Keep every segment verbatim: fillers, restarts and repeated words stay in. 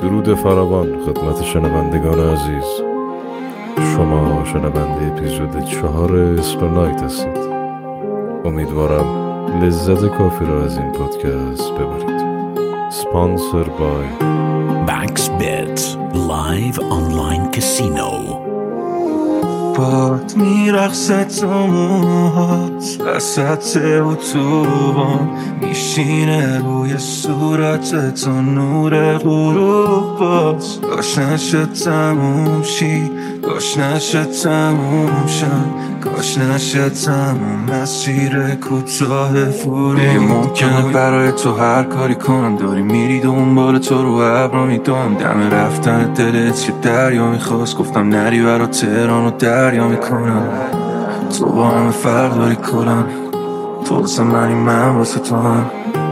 درود فراوان خدمت شنوندگان عزیز. شما شنونده اپیزود چهار اسپرنایت هستید. امیدوارم لذت کافی را از این پادکست ببرید. سپانسر بای MaxBet Live Online Casino. باد میرقصه تو موهات وسط اتوبان، میشینه روی صورت تو نور غروب باز. کاش نشه تموم شی، کاش نشه تموم شم، کاش نشه تموم مسیر کوتاه فرو. ممکنه برای تو هر کاری کنم، داری میری دنبال تو رو ابرا میدونم. دم رفتن دلت که دریا میخواست، گفتم نری برا تهران و دریا میکنم. تو با همه فرق داری کلم، تو واسه منی من واسه تو هم.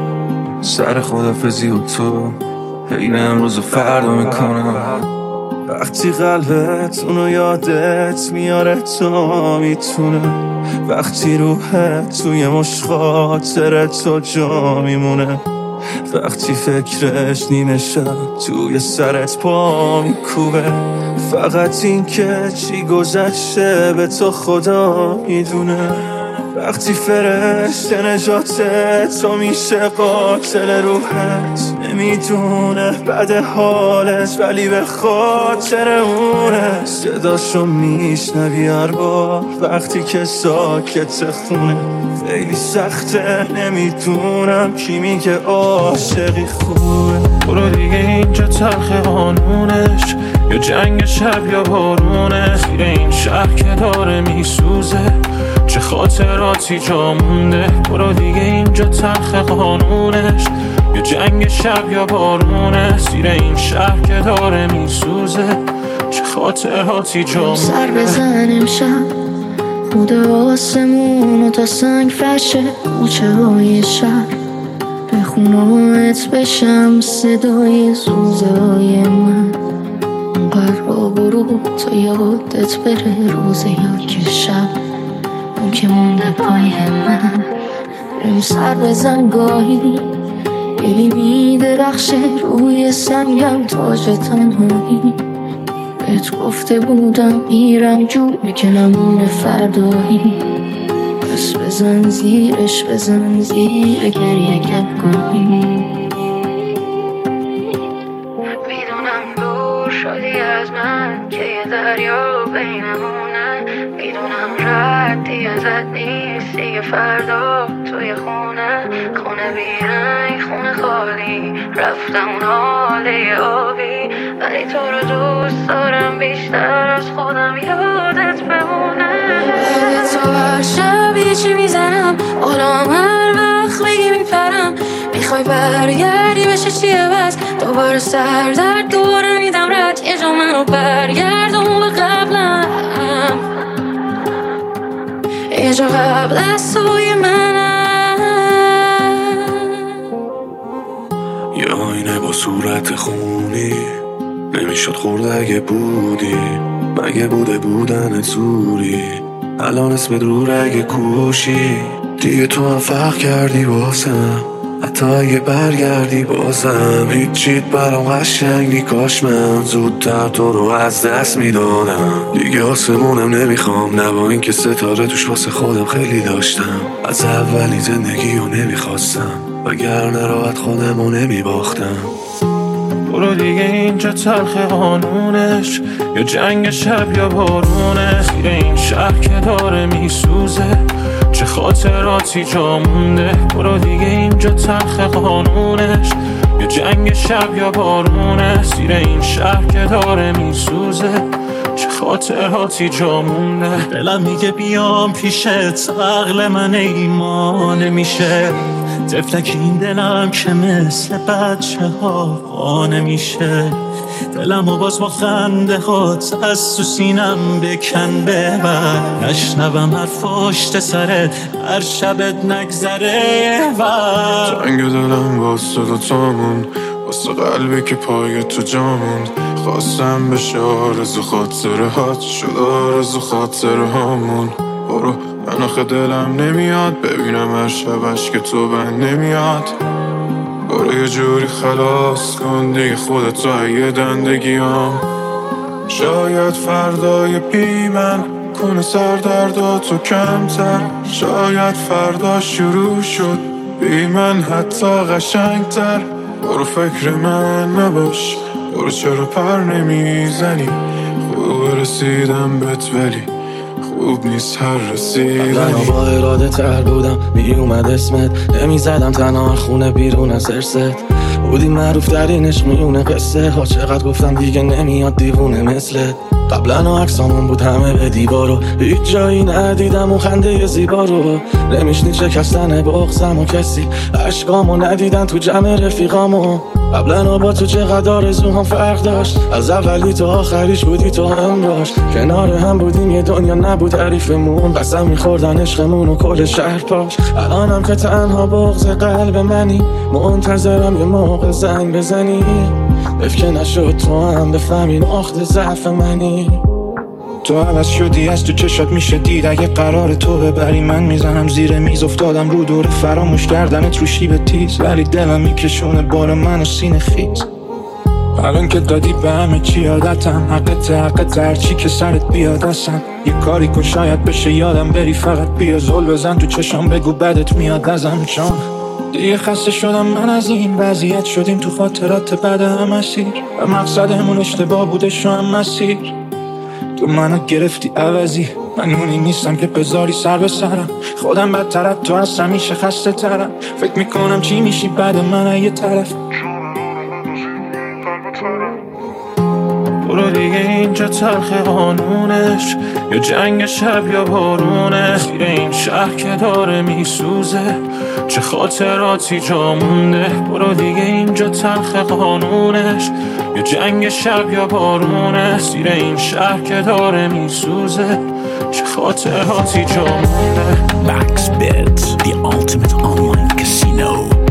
سر خدافزی و تو حین امروز و فردا میکنم. وقتی قلبت اونو یادت میاره تا میتونه، وقتی روحت توی مش خاطرت تو جا میمونه، وقتی فکرش نیمه شب توی سرت پا میکوبه. فقط این که چی گذشته به تو خدا میدونه. وقتی فرشته نجاتت تو میشه قاتل روحت، نمیدونه بعد حالت ولی به خاطر اونه. صداشو میشنوی هر بار وقتی که ساکت خونه. خیلی سخته نمیدونم کی میگه عاشقی خوبه. برو دیگه اینجا تلخ قانونش، یا جنگ شب یا بارونه. زیر این شهر که داره میسوزه چه خاطراتی جا مونده. برو دیگه اینجا تلخ قانونش، یا جنگ شب یا بارونه. زیر این شهر که داره میسوزه چه خاطراتی جا مونده. سر بزن امشب خود آسمونو تا سنگ فرشه، کوچه های شهر به خونهایت بشم صدای زوزه های من. اونقدر با برو تا یادت بره روزه یا که شب اون که مونده پای من. بریم سر بزن گاهی دلی میدرخشه روی سنگم تاج تنهایی. بهت گفته بودم میرم جور میکنم اون فردایی. بس بزن زیرش بزن زیر گریه کفگاهی. میدونم دور شدی از من که یه دریا بینمونه. میدونم ردی ازت نیست دیگه فردا توی خونه. خونه بیرنگ خونه خالی رفتم اون حاله آبی، ولی تو رو دوست دارم بیشتر از خودم یادت بمونه. یادت تو هر شب یه چی میزنم، آرام هر وقت بگی میپرم. میخوای برگردی بشه چی عوض، دوباره سر درد دوباره میدم رد. یه جا منو برگردون به قبلم، یه جا قبل از توی منم. یه آینه با صورت خونی نمیشد خورده اگه بودی. مگه بوده بودن زوری الان اسم رو اگه کوشی. دیگه تو هم فرق کردی باسم، حتی اگه برگردی بازم. هیچیت برام قشنگ نی، کاش من زودتر تو رو از دست میدادم. دیگه آسمونم نمیخوام، نه با این که ستاره توش واسه خودم خیلی داشتم. از اولی زندگی رو نمیخواستم، وگرنه راحت خودم رو نمیباختم. برو دیگه اینجا تلخ قانونش، یا جنگ شب یا بارونه. زیر این شهر که داره میسوزه چه خاطراتی جا مونده. برو دیگه اینجا تلخ قانونش، یا جنگ شب یا بارونه. زیر این شهر که داره میسوزه چه خاطراتی جا مونده. دلم میگه بیام پیشت، عقل من ایمان نمیشه. تفلک این دلم که مثل بچه ها آنه میشه. دلم و باز با خنده هات از تو سینم بکن ببر. نشنوم هر فاشت سرت هر شبت نگذره بر. جنگ دلم واسه دوتامون، واسه قلبی که پای تو جاموند. خواستم بشه آرزو خاطره هات، شد آرزو خاطره هامون. برو من آخه دلم نمیاد ببینم هر شبش که تو بند نمیاد. برو یه جوری خلاص کن دیگه خودت یه دندگیام. شاید فردای بی من کنه سردرداتو کمتر، شاید فردا شروع شد بی من حتی قشنگتر. برو فکر من نباش، برو چرا پر نمیزنی، خوب رسیدم بهت ولی خوب نیست هر رسیدنی. من با اراده تر بودم می اومد اسمت، نمی زدم تنها خونه بیرون از ارست. بودی معروف ترین عشق میونه قصه ها، چقدر گفتم دیگه نمیاد دیوونه مثلت. قبلا عکسامون بود همه به دیوارو، هیچ جایی ندیدم و خنده زیبا رو. نمیشنی شکستن بغضم و کسی عشقامو ندیدن تو جمع رفیقامو. قبلا با تو چقدر آرزوهام فرق داشت، از اولی تا آخریش بودی تو همراش. کنار هم بودیم یه دنیا نبود تعریفمون، قسم میخوردن عشقمون و کل شهر پاش. الانم که تنها بغض قلب منی، منتظرم یه موقع زنگ بزنی. حیف که نشد تو هم بفهمی نقطه ضعف منی. تو عوض شدی از تو چشات میشه دید، اگه قرار تو ببری من میزنم زیر میز. افتادم رو دور فراموش کردنت رو شیب تیز، ولی دلم میکشونه بار من و سینه خیز. الان که دادی به همه چی عادتم، حقت حقت هرچی که سرت بیاد اصلا. یه کاری کن شاید بشه یادم بری، فقط بیا زل بزن تو چشام بگو بدت میاد ازم. چون دیگه خسته شدم من از این وضعیت، شدیم تو خاطرات بعد هم اسیر و مقصدمون اشتباه بوده شو هم مسیر. تو منو گرفتی عوضی، من اونی نیستم که بذاری سر به سرم. خودم بدترت تو از همیشه خسته ترم، فکر میکنم چی میشی بعد من یه طرف. برو دیگه اینجا تلخ قانونش، یا جنگ شب یا بارونه. زیر این شهر که داره میسوزه چه خاطراتی جا مونده. برو دیگه اینجا تلخ قانونش، یا جنگ شب یا بارونه. زیر این شهر که داره میسوزه چه خاطراتی جا مونده. Backsbet, the ultimate online casino.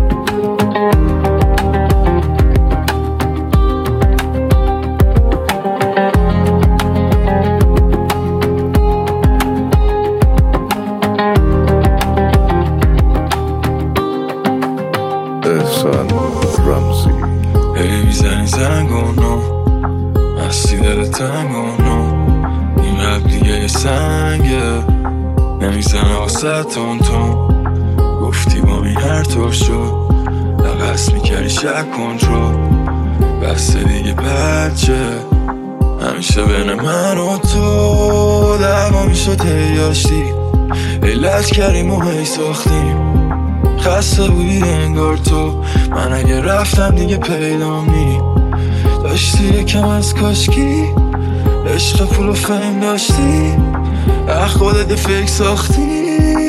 احسان رمزی. ای میزنی زنگونو مستی دل تنگونو، این قبلیه یه سنگه نمیزنه واسه تون تون. گفتی با این هر طور شد لغست میکردی شک کنترل، بسته دیگه بچه همیشه بین من و تو دعوا میشد. هی داشتی ای لشکریم و هی ساختیم، خسته بودی انگار تو. من اگه رفتم دیگه پیدام نی، داشتی یکم از کاشکی عشق پول و فهم داشتی، اخ خودت فکر ساختی.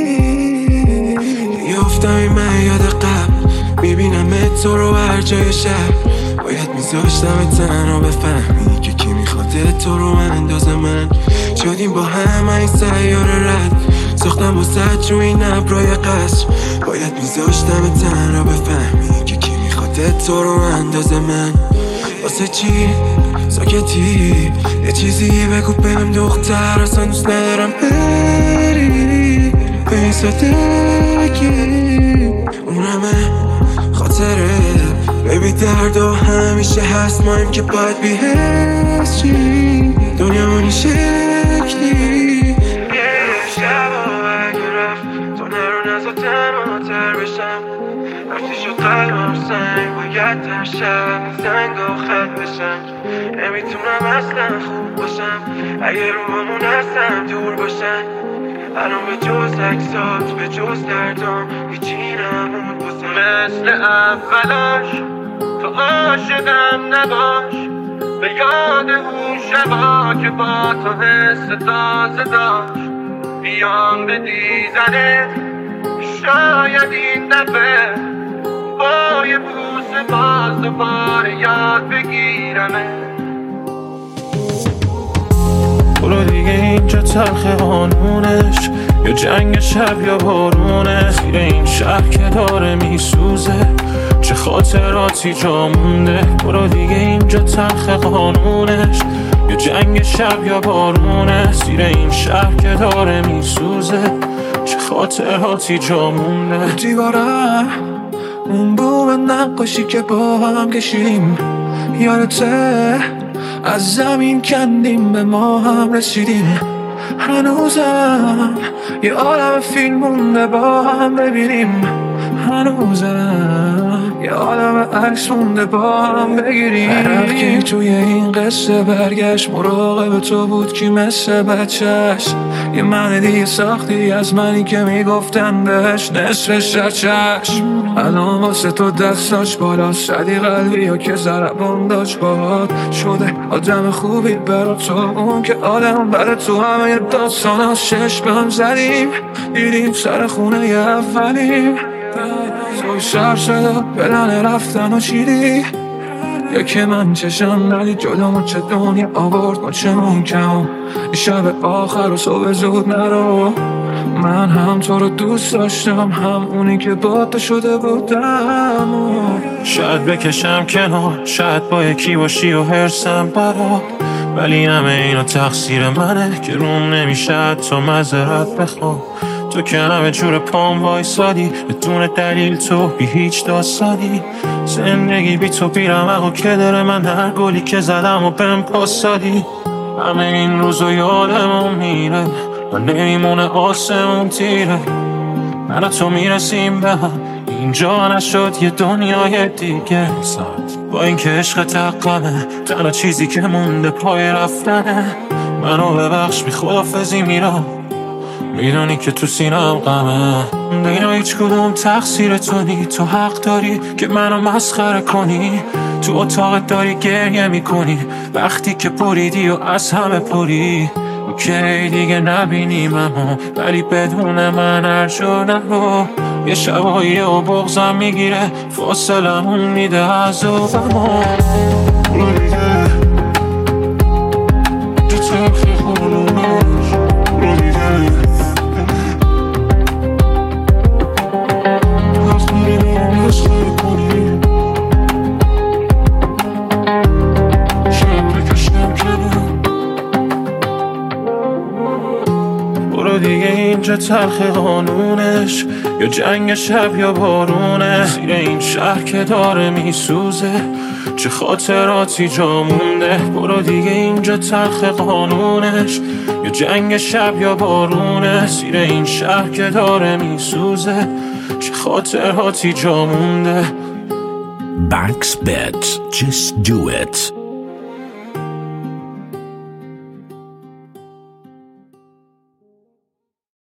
یافتم این من یاد قبل، میبینم تو رو هر جای شب. باید میذاشتم تنها بفهمی که کی میخواد تو رو اندازه من. شدیم با هم این سیاره رد، ساختم با سد رو این ابرای قصر. باید میذاشتم تنها بفهمی که کی میخواد تو رو اندازه من. واسه چی ساکتی یه چیزی بگو بهم دختر، اصلا دوست ندارم بری به این سادگی. اون همه خاطره بیبی درد و همیشه هست، مایم که باید بیهست چی دنیا منی شکلی. یه شب و اگه رفت تو نرو نزا تنها تر بشم. رفتی شد قلبم سنگ، باید در شب زنگ و خط بشم. نمیتونم اصلا خوب باشم اگه رو همون هستم دور باشن. الان به جز اکسات به جز دردام هیچی نمون باسم. مثل اولاش تو عاشقم نباش، به یاد اون شبا که با تو حس تازه داشت. بیام به دیدنت شاید این دفعه با یه بوسه باز دوباره یاد بگیرمه. برو دیگه اینجا تلخ قانونش، یا جنگ شب یا بارونه. زیر این شهر که داره میسوزه چه خاطراتی جا مونده. برو دیگه اینجا تلخ قانونش، یا جنگ شب یا بارونه. زیر این شهر که داره میسوزه چه خاطراتی جا مونده. دیوارم اون بوم نقاشی که با هم کشیدیم یادته؟ از زمین کندیم به ما هم رسیدیم. هنوزم یه عالم فیلم مونده با هم ببینیم. هنوزم یه عالم عکس مونده با هم بگیریم. هر کی توی این قصه برگشت مراقب تو بود کی مثل بچهش. یه من دیگه ساختی از منی که میگفتن بهش نصف شرچش. الان واسه تو دستاش بالا صدی قلبی یا که ضربان داشت باهات شده آدم خوبی برا تو. اون که آدم برا تو همه داستان ها شش بهم زدیم. دیدیم سر خونه یه اولیم. توی شب شده بلن رفتن و چیدی یا که من چشم ندید جلومو چه دنیا آورد ما چه ممکن. شب آخر و صبح زود نرو. من هم تو رو دوست داشتم هم اونی که با تو شده بودم. شاید بکشم کنار شاید با یکی باشی و هرسم برات ولی همه اینا تقصیر منه که روم نمیشه تو معذرت بخوام. تو که همه جور پام وایسادی بدون دلیل تو بی هیچ داستانی. زندگی بی تو بیرمق و که داره من هر گلی که زدم و بهم پاسادی. همه این روزو یادمون میره و نمیمونه آسمون تیره. من و تو میرسیم به هم اینجا نشد یه دنیای دیگه. با این که عشق تقمه تنها چیزی که مونده پای رفتنه. منو ببخش بی خدافزی میرم میدونی که تو سینم غمه. دینا هیچ کدوم تقصیر تو نی. تو حق داری که منو مسخره کنی. تو اتاقت داری گریه میکنی وقتی که پریدی و از همه پری. اوکی دیگه نبینیم اما ولی بدون من هر جا نرو. یه شبایی و بغضم میگیره فاصلمون میده از اوبما. برو دیگه تو تلخی خونونش. برو دیگه از میریم مسخره کنیم. شب بکشم کنم. برو دیگه اینجا تلخ قانونش یا جنگ شب یا بارونه. زیر این شهر که داره میسوزه چه خاطراتی جا مونده. برو دیگه اینجا تلخ قانونش یا جنگ شب یا بارونه. زیر این شهر که داره میسوزه چه خاطراتی جا مونده. Bank's Beds. Just do it.